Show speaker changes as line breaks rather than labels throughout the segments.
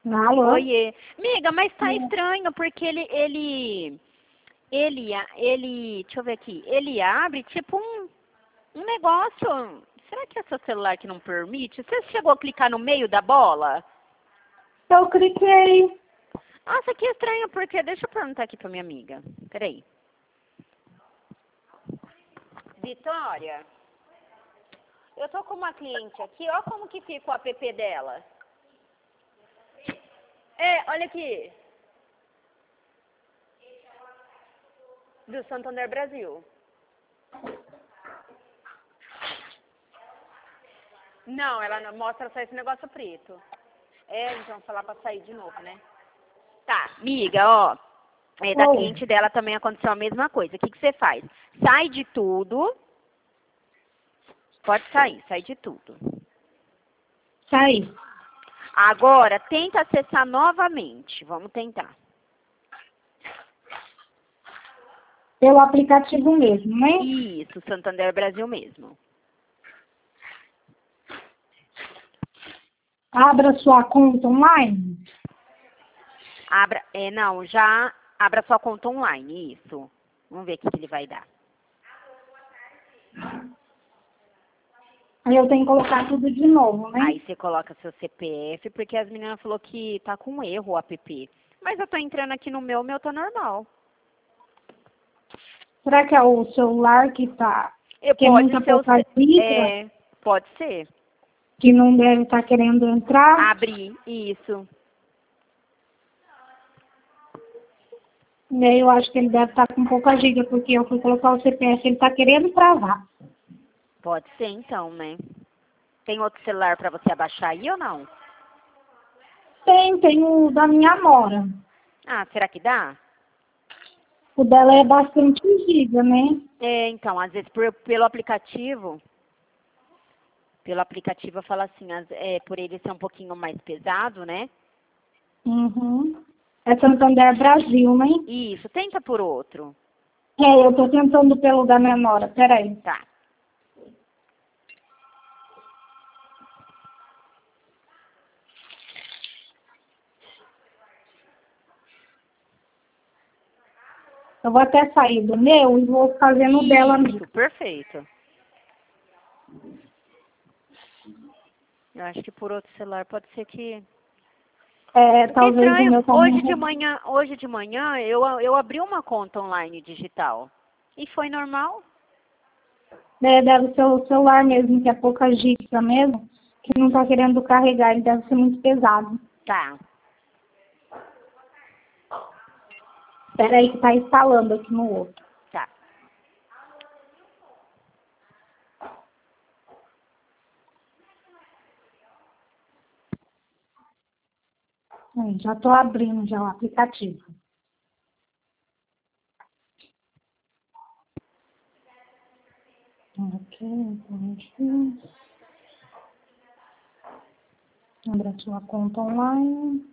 Alô?
Oiê. Miga, mas tá estranho, porque deixa eu ver aqui, ele abre tipo um negócio. Será que é seu celular que não permite? Você chegou a clicar no meio da bola?
Eu cliquei.
Nossa, que estranho, porque deixa eu perguntar aqui pra minha amiga. Peraí. Vitória, eu tô com uma cliente aqui, ó como que fica o app dela. Olha aqui. Do Santander Brasil. Não, ela não mostra só esse negócio preto. Então falar pra sair de novo, né? Tá, amiga, ó. Da
Oi.
cliente dela também aconteceu a mesma coisa. O que você faz? Sai de tudo. Pode sair, sai de tudo.
Saí.
Agora, tenta acessar novamente. Vamos tentar.
Pelo aplicativo mesmo, né?
Isso, Santander Brasil mesmo.
Abra sua conta online.
Já abra sua conta online, isso. Vamos ver o que ele vai dar.
Aí eu tenho que colocar tudo de novo, né?
Aí você coloca seu CPF, porque as meninas falaram que tá com erro o app. Mas eu tô entrando aqui no meu tá normal.
Será que é o celular que tá... Que é
Pode
muita
ser
pouca dica,
pode ser.
que não deve estar querendo entrar?
Abrir, isso.
E aí eu acho que ele deve estar com pouca giga, porque eu fui colocar o CPF, ele tá querendo travar.
Pode ser então, né? Tem outro celular pra você abaixar aí ou não?
Tem o da minha nora.
Ah, será que dá?
O dela é bastante giga, né?
Então, às vezes pelo aplicativo eu falo assim, por ele ser um pouquinho mais pesado, né?
Uhum. É Santander Brasil, né?
Isso, tenta por outro.
Eu tô tentando pelo da minha nora, peraí.
Tá.
Eu vou até sair do meu e vou fazer no dela mesmo.
Isso, perfeito. Eu acho que por outro celular pode ser que...
Talvez o
Estranho,
meu também.
hoje de manhã eu abri uma conta online digital. E foi normal?
Deve ser o celular mesmo, que é pouca giga mesmo, que não tá querendo carregar, ele deve ser muito pesado.
Tá.
Peraí que tá instalando aqui no outro.
Tá.
Já tô abrindo já o aplicativo. Aqui. Abra sua conta online.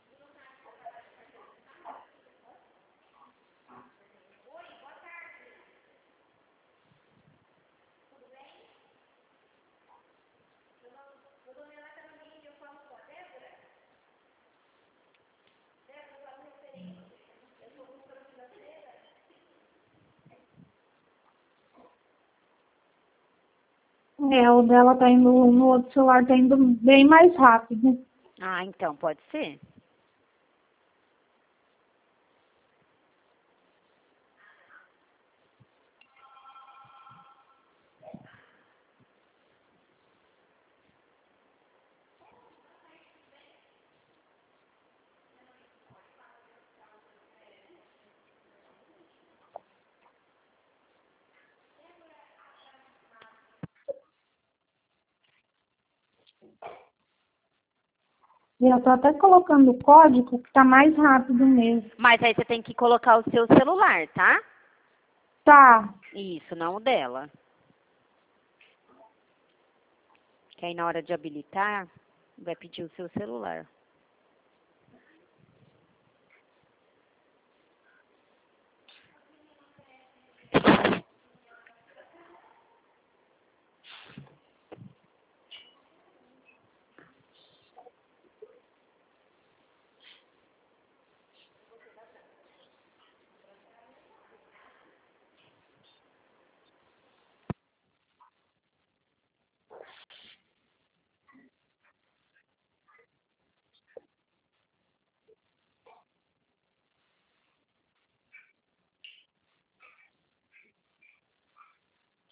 O dela tá indo, no outro celular tá indo bem mais rápido.
Ah, então, pode ser?
E eu tô até colocando o código que tá mais rápido mesmo.
Mas aí você tem que colocar o seu celular, tá?
Tá.
Isso, não o dela. Que aí na hora de habilitar, vai pedir o seu celular.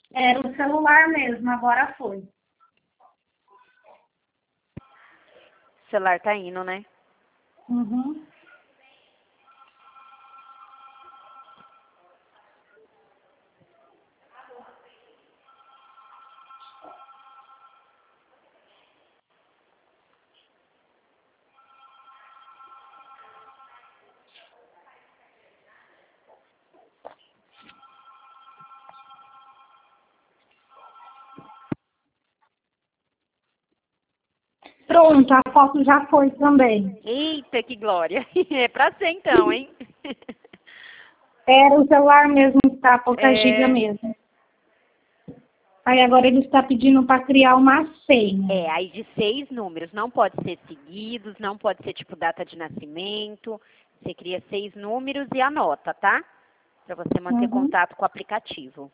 Era o celular mesmo, agora foi.
O celular tá indo, né?
Uhum. Pronto, a foto já foi também.
Eita, que glória. É pra ser então, hein?
Era o celular mesmo que tá pouca giga
É,
mesmo. Aí agora ele está pedindo para criar uma senha.
aí de 6 números. Não pode ser seguidos, não pode ser tipo data de nascimento. Você cria 6 números e anota, tá? Pra você manter
Uhum.
contato com o aplicativo.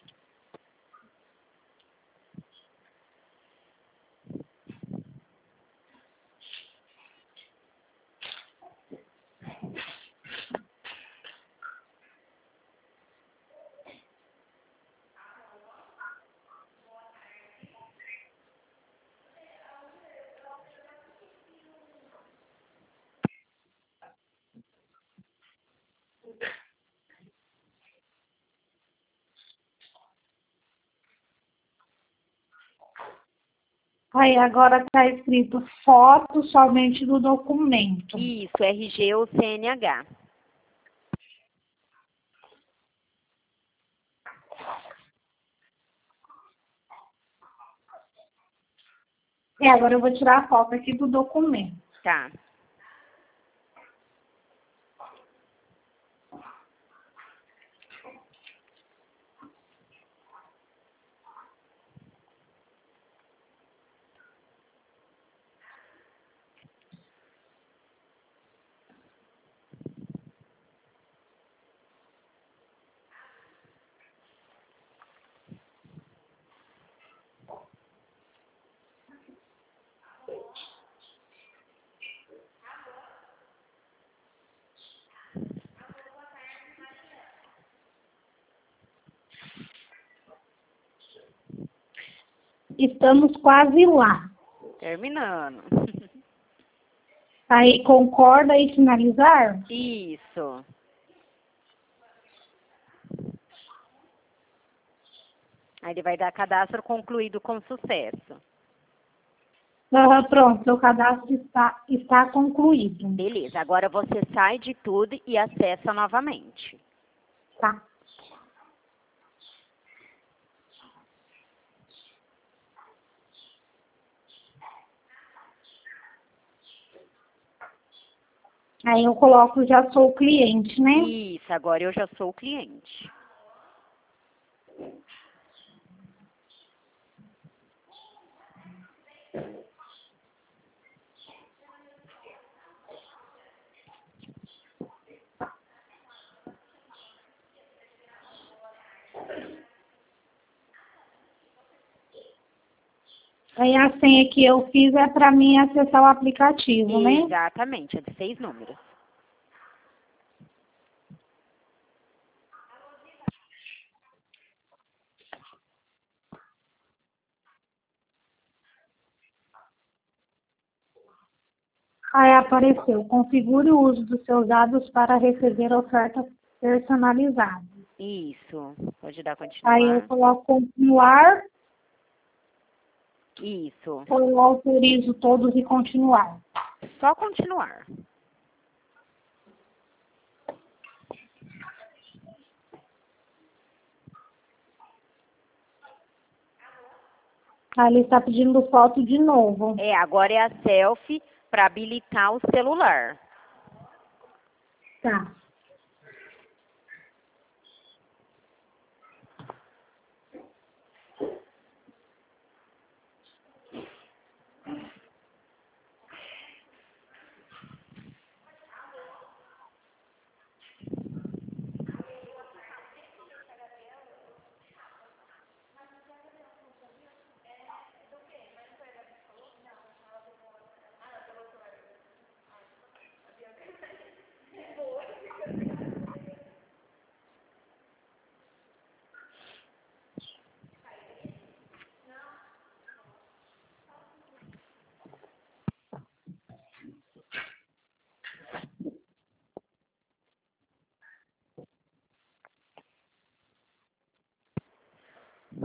Aí agora está escrito foto somente do documento.
Isso, RG ou CNH.
Agora eu vou tirar a foto aqui do documento.
Tá.
Estamos quase lá.
Terminando.
Aí concorda e finalizar?
Isso. Aí ele vai dar cadastro concluído com sucesso.
Pronto, seu cadastro está concluído.
Beleza, agora você sai de tudo e acessa novamente.
Tá. Aí eu coloco já sou cliente, né?
Isso, agora eu já sou o cliente.
Aí a senha que eu fiz é para mim acessar o aplicativo, né?
Exatamente, é de 6 números.
Aí apareceu, configure o uso dos seus dados para receber oferta personalizada.
Isso, pode dar
Aí eu
continuar.
coloco continuar,
Isso,
ou eu autorizo todos e continuar.
só continuar.
Aí ele está pedindo foto de novo.
Agora é a selfie para habilitar o celular.
Tá.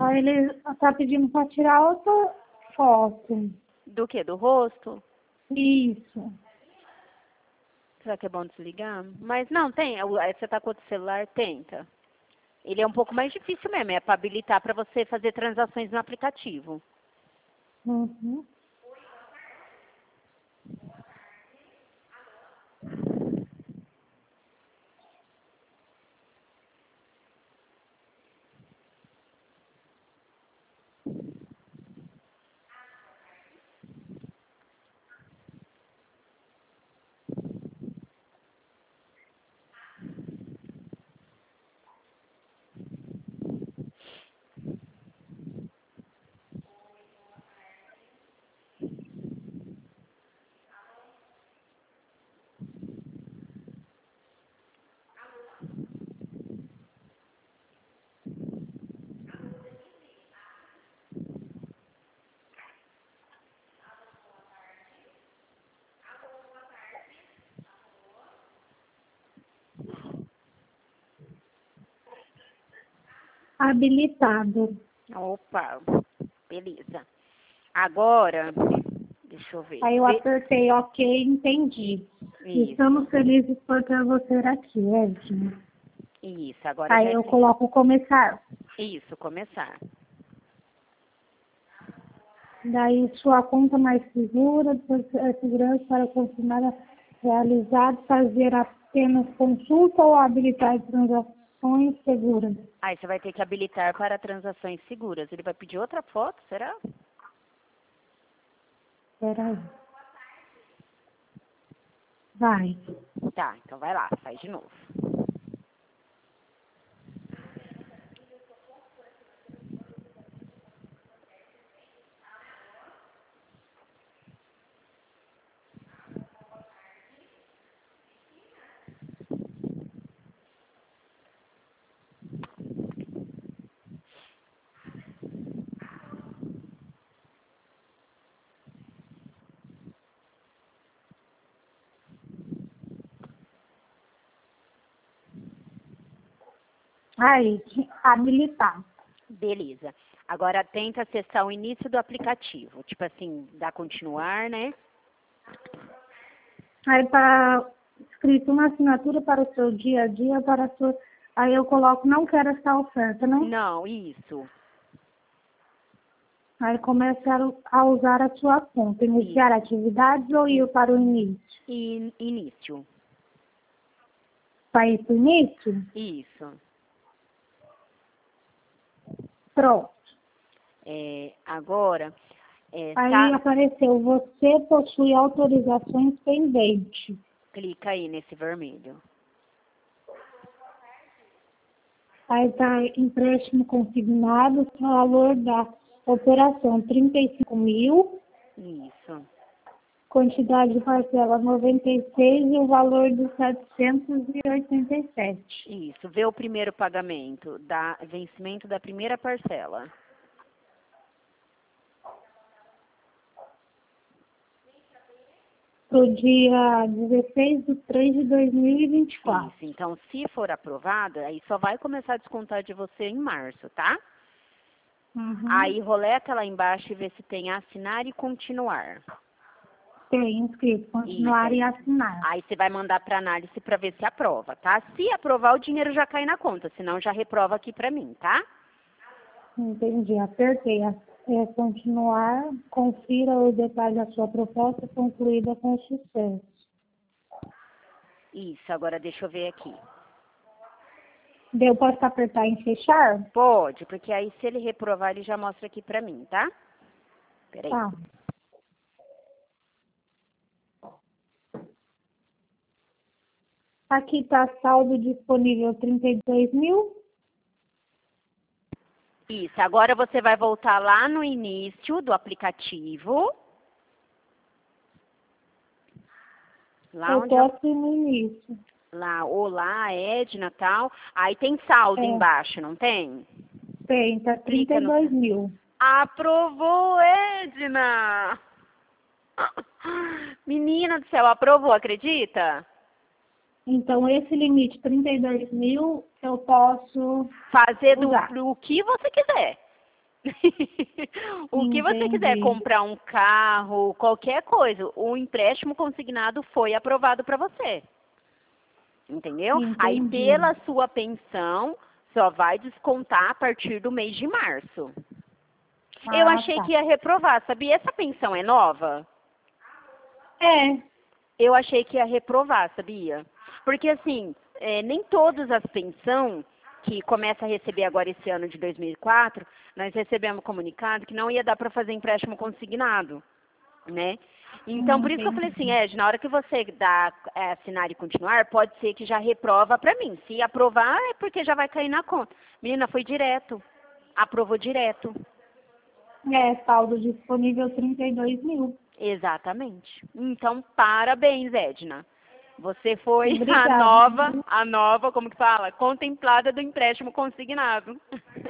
Aí ele tá pedindo para tirar outra foto.
Do quê? Do rosto?
Isso.
Será que é bom desligar? Mas não, tem. Você tá com outro celular? Tenta. Ele é um pouco mais difícil mesmo. É para habilitar para você fazer transações no aplicativo.
Uhum. Habilitado.
Opa, beleza. Agora, deixa eu ver.
Aí eu apertei OK, entendi.
Isso,
Estamos felizes por ter você aqui, Edna.
isso. Agora
Aí
já
eu coloco começar.
Isso, começar.
Daí sua conta mais segura, segurança para confirmar realizado, fazer apenas consulta ou habilitar transações seguras.
Aí você vai ter que habilitar para transações seguras. Ele vai pedir outra foto, será?
Espera aí. Vai.
Tá, então vai lá, faz de novo.
Aí, habilitar.
Beleza. Agora tenta acessar o início do aplicativo. Tipo assim, dá continuar, né?
Aí para escrito uma assinatura para o seu dia a dia, para a sua. Aí eu coloco não quero essa oferta, né?
Não, isso.
Aí começa a usar a sua conta. Iniciar atividades ou ir para o início?
E início.
Vai ir para o início?
Isso.
Pronto.
Agora,
Aí apareceu, você possui autorizações pendentes.
clica aí nesse vermelho.
Aí está empréstimo consignado, valor da operação 35 mil,
Isso.
quantidade de parcela 96 e o valor de 787.
Isso. Vê o primeiro pagamento, vencimento da primeira parcela.
Para o dia 16/3/2024.
Isso. Então, se for aprovado, aí só vai começar a descontar de você em março, tá?
Uhum.
Aí roleta lá embaixo e vê se tem assinar e continuar.
Tem inscrito, continuar
Isso.
e assinar.
Aí você vai mandar para análise para ver se aprova, tá? Se aprovar, o dinheiro já cai na conta, senão já reprova aqui para mim, tá?
Entendi, apertei. Continuar, confira os detalhes da sua proposta concluída com sucesso.
Isso, agora deixa eu ver aqui.
Eu posso apertar em fechar?
Pode, porque aí se ele reprovar, ele já mostra aqui pra mim, tá? Peraí.
Tá. Aqui está saldo disponível 32 mil.
Isso, agora você vai voltar lá no início do aplicativo. Lá
Eu
onde
posso ir no início.
lá, olá, Edna, tal. Aí tem saldo embaixo, não tem?
Tem, tá
Clica no
32 mil.
Aprovou, Edna! Menina do céu, aprovou, acredita?
Então, esse limite, 32 mil, eu posso
Fazer
usar.
do que você quiser. O que você quiser, comprar um carro, qualquer coisa, o empréstimo consignado foi aprovado para você. Entendeu?
Entendi.
Aí, pela sua pensão, só vai descontar a partir do mês de março. Eu achei que ia reprovar, sabia? Essa pensão é nova?
É.
Eu achei que ia reprovar, sabia? Porque, assim, nem todas as pensões que começa a receber agora esse ano de 2004, nós recebemos comunicado que não ia dar para fazer empréstimo consignado, né? Então, por isso que eu falei assim, Ed, na hora que você dá assinar e continuar, pode ser que já reprova para mim. Se aprovar, é porque já vai cair na conta. Menina, foi direto. Aprovou direto.
Saldo disponível 32 mil.
Exatamente. Então, parabéns, Edna. Você foi
Obrigada.
a nova, como que fala? Contemplada do empréstimo consignado.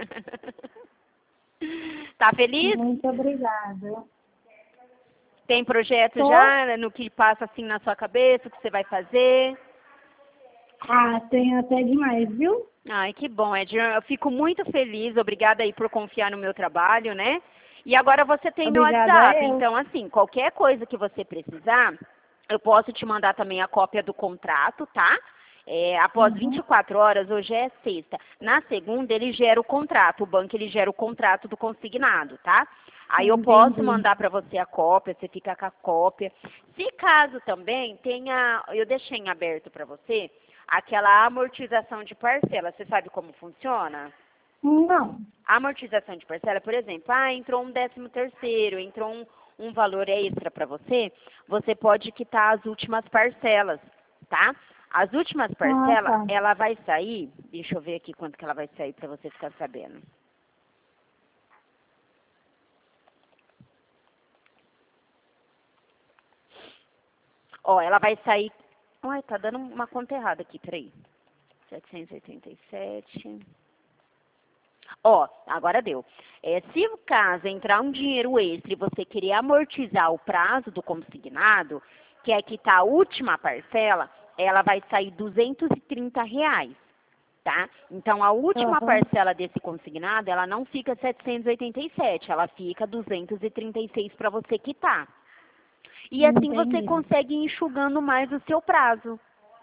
Tá feliz?
Muito obrigada.
Tem projeto já no que passa assim na sua cabeça, o que você vai fazer?
Tem até demais, viu?
Ai, que bom, Edna. Eu fico muito feliz. Obrigada aí por confiar no meu trabalho, né? E agora você tem meu WhatsApp. Então, assim, qualquer coisa que você precisar, eu posso te mandar também a cópia do contrato, tá? Após 24 horas, hoje é sexta. Na segunda, ele gera o contrato. O banco, ele gera o contrato do consignado, tá? Aí eu posso mandar para você a cópia, você fica com a cópia. Se caso também tenha, eu deixei em aberto para você, aquela amortização de parcela. Você sabe como funciona?
Não.
A amortização de parcela, por exemplo, entrou um 13º, entrou um valor extra para você, você pode quitar as últimas parcelas, tá? As últimas parcelas, ela vai sair, deixa eu ver aqui quanto que ela vai sair para você ficar sabendo. Ó, ela vai sair, tá dando uma conta errada aqui, peraí. 787... Ó, agora deu. Se o caso entrar um dinheiro extra e você querer amortizar o prazo do consignado, que é quitar a última parcela, ela vai sair R$230, tá? Então, a última parcela desse consignado, ela não fica 787, ela fica 236 para você quitar. E assim você consegue ir enxugando mais o seu prazo.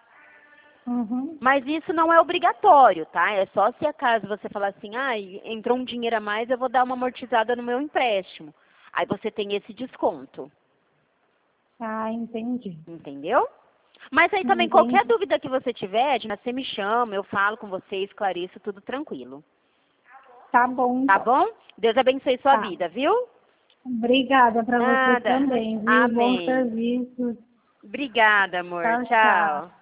Mas isso não é obrigatório, tá? É só se acaso você falar assim, entrou um dinheiro a mais, eu vou dar uma amortizada no meu empréstimo. Aí você tem esse desconto.
Entendi.
Entendeu? Mas aí também, qualquer dúvida que você tiver, Edna, você me chama, eu falo com você, esclareço, tudo tranquilo.
Tá bom.
Tá bom? Deus abençoe sua vida, viu?
Obrigada para você também, viu?
Amém.
Bom serviço.
Obrigada, amor. Tchau.